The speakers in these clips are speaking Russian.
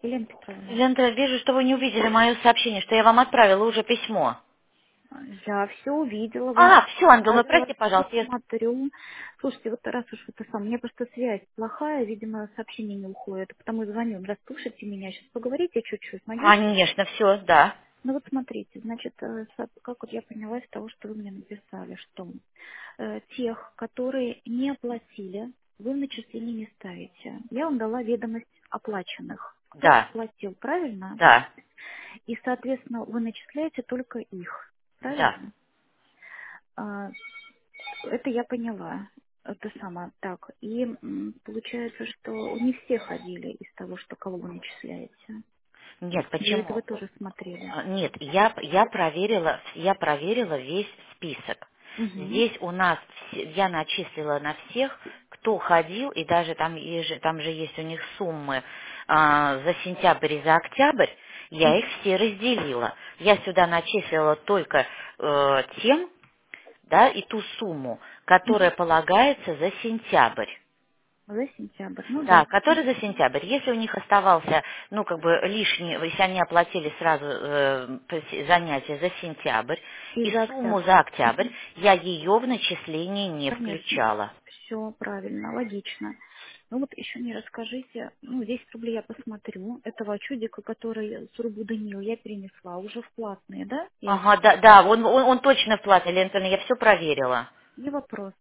Елена Петровна, Лента, вижу, что вы не увидели мое сообщение, что я вам отправила уже письмо. я все увидела, вы А, все, Ангел, ну отправила, прости, все пожалуйста. смотрю. Слушайте, вот раз уж это сам, у меня просто связь плохая, видимо, сообщение не уходит, потому и звоню. Раз слушайте меня, сейчас поговорите чуть-чуть, могите? Конечно, все, да. Ну вот смотрите, значит, как вот я поняла из того, что вы мне написали, что тех, которые не оплатили, вы в начислении не ставите. Я вам дала ведомость оплаченных. Кто Да, оплатил, правильно? да, И, соответственно, вы начисляете только их. да. Правильно? А, Это я поняла. Это самое. Так. И получается, что не все ходили из того, что кого вы начисляете. Нет, Или это вы почему? тоже смотрели? Нет, я проверила весь список. Угу. Здесь у нас я начислила на всех, кто ходил, и даже там же есть у них суммы за сентябрь и за октябрь, я их все разделила. Я сюда начислила только тем, да, и ту сумму, которая полагается за сентябрь. За сентябрь. Ну Да, да. который за сентябрь. Если у них оставался, ну, как бы лишний, если они оплатили сразу занятия за сентябрь И и за сумму октябрь. за октябрь, я ее в начисление не Конечно. включала. Все правильно, логично. Ну вот еще мне расскажите, ну 10 рублей я посмотрю, этого чудика, который Сурбу Данил, я перенесла уже в платные, да? Я их Ага, да, да, он точно в платной, Лена Анатольевна, я все проверила. Не вопрос.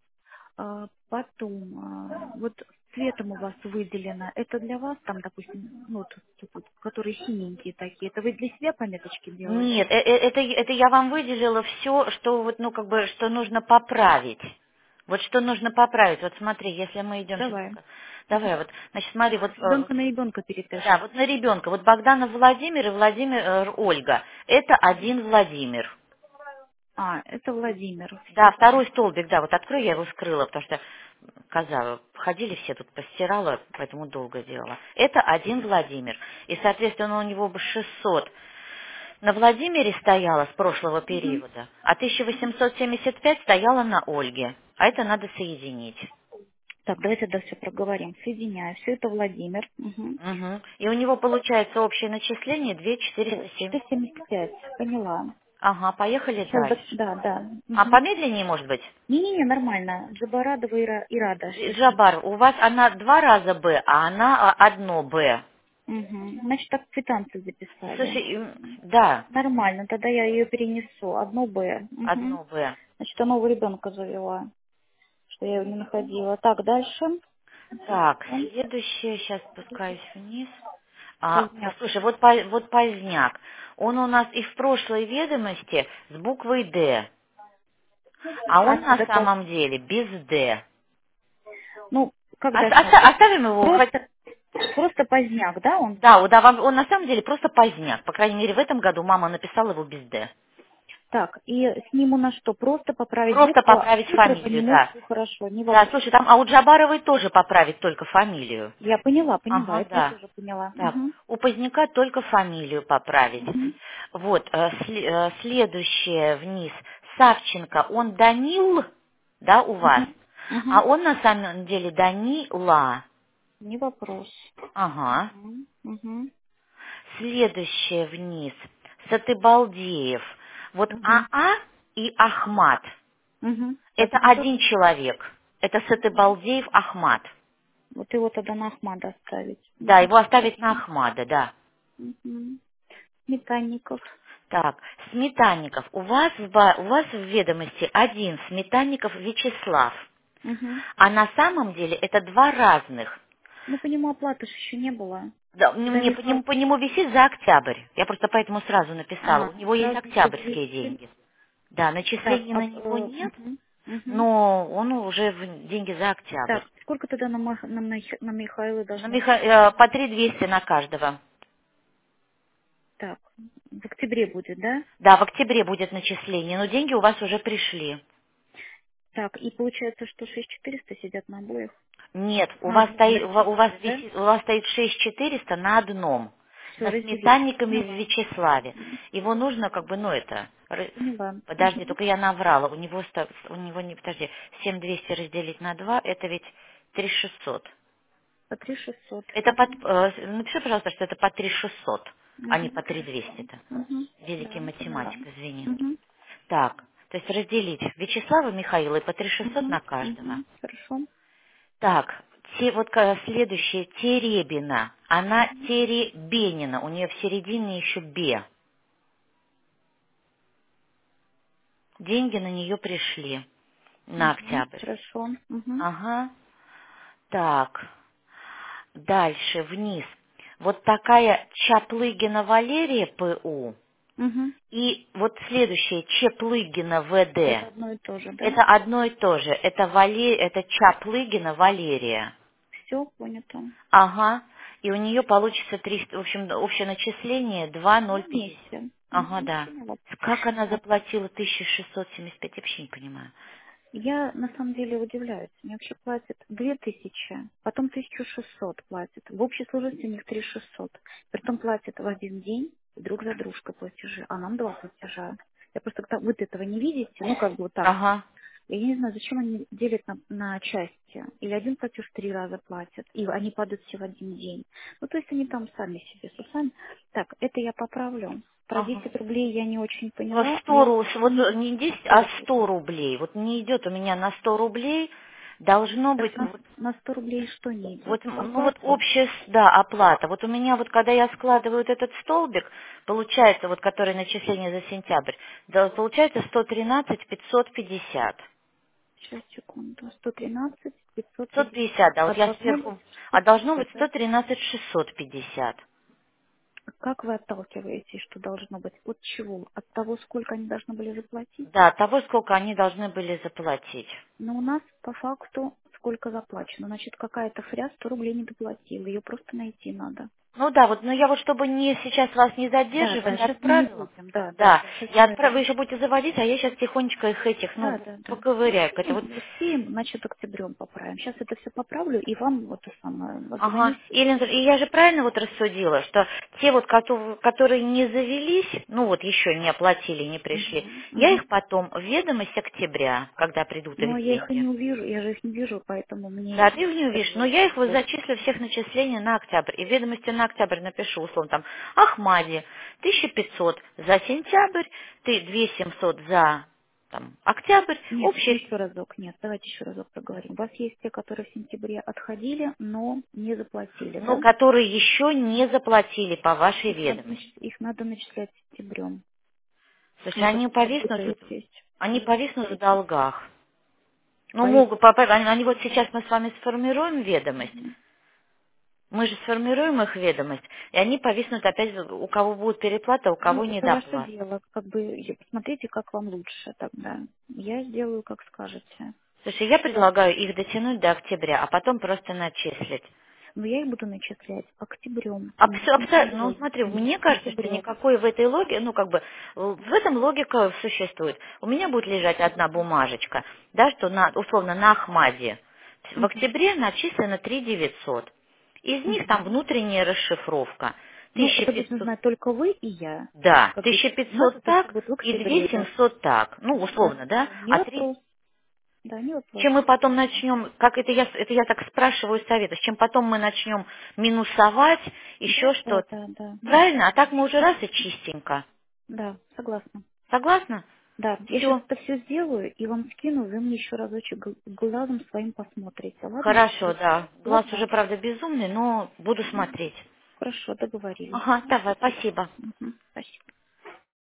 Потом, вот цветом у вас выделено, это для вас, там, допустим, ну, вот, которые синенькие такие, это вы для себя пометочки делали? Нет, это я вам выделила все, что вот, ну, как бы, что нужно поправить. Вот что нужно поправить. Вот смотри, если мы идем сейчас Давай. пока. Давай, вот, значит, смотри, вот, С ребенка на ребенка перепишем. да, вот на ребенка. Вот Богданов Владимир и Владимир Ольга. Это один Владимир. Это Владимир. Да, второй столбик, да, вот открой, я его скрыла, потому что коза, ходили все тут, постирала, поэтому долго делала. Это один Владимир. И, соответственно, у него бы 600 на Владимире стояла с прошлого Мгм. периода, а 1875 стояла на Ольге. А это надо соединить. Так, давайте тогда все проговорим. Соединяю. Все это Владимир. Угу. Мгм. И у него получается общее начисление 2407. 475. Поняла. Ага, поехали Сейчас, дальше. да, да. А Угу. помедленнее, может быть? Не-не-не, нормально. Джабарадова и Рада. Джабар, у вас она два раза Б, а она одно Б. Угу. Значит, так квитанцию записали. Слушай, да, Нормально, тогда я ее перенесу. Одно Б. Угу. одно Б. Значит, я нового ребенка завела, что я его не находила. Так, дальше. Так, следующее, сейчас спускаюсь вниз. Поздняк. Слушай, вот Поздняк. Он у нас и в прошлой ведомости с буквой Д, а он на Это, самом деле без Д. ну, как дальше написать? Оставим его, Просто поздняк, да, он? да, он на самом деле просто Поздняк. По крайней мере, в этом году мама написала его без Д. Так, и сниму на что? Просто поправить Просто букву, а поправить цифры по фамилию, нему да. все хорошо, не Да, вопрос. слушай, там, а у Джабаровой тоже поправить только фамилию. Я поняла, Ага, это я да. тоже поняла. Так, у Поздняка только фамилию поправить. Вот, следующее вниз. Савченко, он Данил, да, у вас? Мгм. А Мгм. он на самом деле Данила. Не вопрос. Ага. Мгм. Следующее вниз. Сатыбалдеев. Вот Мгм. АА и Ахмат. Мгм. Это Одно и то же. один человек. Это Сатыбалдеев Ахмат. Вот его тогда на Ахмада оставить. Да, Мгм. его оставить на Хорошо. Ахмада, да. Мгм. Сметанников. Так, Сметанников. У вас в ведомости один Сметанников Вячеслав. Мгм. А на самом деле это два разных. Ну, по нему оплаты ж еще не было. Да, За мне Михаил... по нему висит за октябрь. Я просто поэтому сразу написала. У него есть Сразу еще октябрьские две. деньги. Да, Так, начислений на него нет, мгм. Мгм. но он уже деньги за октябрь. Так, сколько тогда на Михаила На должно? по 3200 на каждого. Так, в октябре будет, да? Да, в октябре будет начисление, но деньги у вас уже пришли. Так, и получается, что 6400 сидят на обоих. Нет, На одном начислили, да? у вас стоит 6400 на одном, Все, на разделили. Сметанниками в Поняла. Вячеславе. Его нужно как бы, ну это, Поняла. подожди, Мгм. только я наврала, у него не, подожди, 7200 разделить на 2, это ведь 3600. По 3600. Это напиши, пожалуйста, что это по 3600, а не по Хорошо. 3200-то. Да, Великий поняла. математик, извини. Угу. Так, то есть разделить Вячеслава Михаила и по 3600 на каждого. Хорошо. Так, вот следующая Теребина. Она Теребенина. У нее в середине еще Б. Деньги на нее пришли на октябрь. Хорошо. Угу. Ага. Так, дальше вниз. Вот такая Чаплыгина Валерия ПУ Угу. и вот следующая Чеплыгина Это ВД. одно и то же, да? Это одно и то же. Это Чаплыгина Валерия. Все понято. Ага. И у нее получится 300, в общем, общее начисление Ну, 2,050. вместе. Ага, да. Поняла. Как она Так, заплатила 1675, я вообще не понимаю. я на самом деле удивляюсь. Мне вообще платят 2000, потом 1600 платят. В общей сложности у них 3600. Притом платят в один день друг за дружкой платежи, а нам два платежа. Я просто когда вы этого не видите, ну как бы вот так. Ага. Я не знаю, зачем они делят на части. Или один платеж 3 раза платят, и они падают все в один день. Ну, то есть они там сами себе с усами. Так, это я поправлю. Про Ага. 10 рублей я не очень Вот поняла. 100 Я вот не 10, а вот, 100 рублей. Вот не идет у меня на 100 рублей. Должно быть, так на 100 рублей что не идет? ну вот Оплата? общая, да, оплата. Вот у меня вот, когда я складываю вот этот столбик, получается, вот который начисление за сентябрь, да, получается 113 550. Сейчас, секунду. 113, 550. 550, да, А вот я должно быть сверху, а должно 650, быть да? 113 650. Как вы отталкиваетесь, что должно быть? От чего? От того, сколько они должны были заплатить? Да, от того, сколько они должны были заплатить. Но у нас по факту сколько заплачено. Значит, какая-то фря 100 рублей не доплатила. Ее просто найти надо. Ну да, вот, но я вот, чтобы не сейчас вас не Да, задерживать, да, сейчас мы не отправила. будем. Да, да, Да, да, сейчас я мы это... отправила, вы еще будете заводить, а я сейчас тихонечко их этих, Да, ну, да, да. поковыряю. Это вот. Успеем, значит, октябрем поправим. Сейчас это все поправлю, и вам вот это самое Ага. звонить. И я же правильно вот рассудила, что те вот, которые не завелись, ну вот еще не оплатили, не пришли, Мгм, я мгм. их потом в ведомость октября, когда придут Но их я их и деньги. не увижу, я же их не вижу, поэтому мне Да, ты их не как увидишь, но бы я их вот вот зачислю всех начислений на октябрь. И в ведомости на октябрь напишу, условно, там, Ахмади, 1500 за сентябрь, ты 2700 за там, октябрь, нет, общее, еще разок, нет, давайте еще разок проговорим. У вас есть те, которые в сентябре отходили, но не заплатили, ну, да? которые еще не заплатили по вашей ведомости. Их надо начислять сентябрем. Слушай, Вы они как-то повиснут, путаетесь. они повиснут в долгах. Ну, Повис- могут, они вот сейчас мы с вами сформируем ведомость, мы же сформируем их ведомость, и они повиснут опять, у кого будет переплата, у Ну, кого это ваше недоплата. дело, как бы посмотрите, как вам лучше тогда. Я сделаю, как скажете. Слушай, я предлагаю их дотянуть до октября, а потом просто начислить. Но я их буду начислять октябрем, а не Абсолютно, ну сентябрем. смотри, мне кажется, что никакой в этой логике, ну как бы, в этом логика существует. У меня будет лежать одна бумажечка, да, что условно на Ахмаде. В Мгм. октябре начислено 3 900. Из них там Мгм. внутренняя расшифровка. Ну, это должны 1500, знать только вы и я. да, Как бы у нас 1500 это все так будет в и 2 октябре, да. 700 так. Ну, Да, условно, да? да, не А 3 вопрос. Да, не вопрос. чем мы потом начнем, как это я так спрашиваю совета, с чем потом мы начнем минусовать, еще Да, да, что-то. да, да, да. Правильно? А так мы уже раз и чистенько. Да, согласна. Согласна? Да, я сейчас Все. это все сделаю и вам скину, вы мне еще разочек глазом своим посмотрите, ладно? Хорошо, да. Вот Глаз уже, так. правда, безумный, но буду смотреть. Хорошо, договорились. Ага, давай, Спасибо. спасибо. Мгм.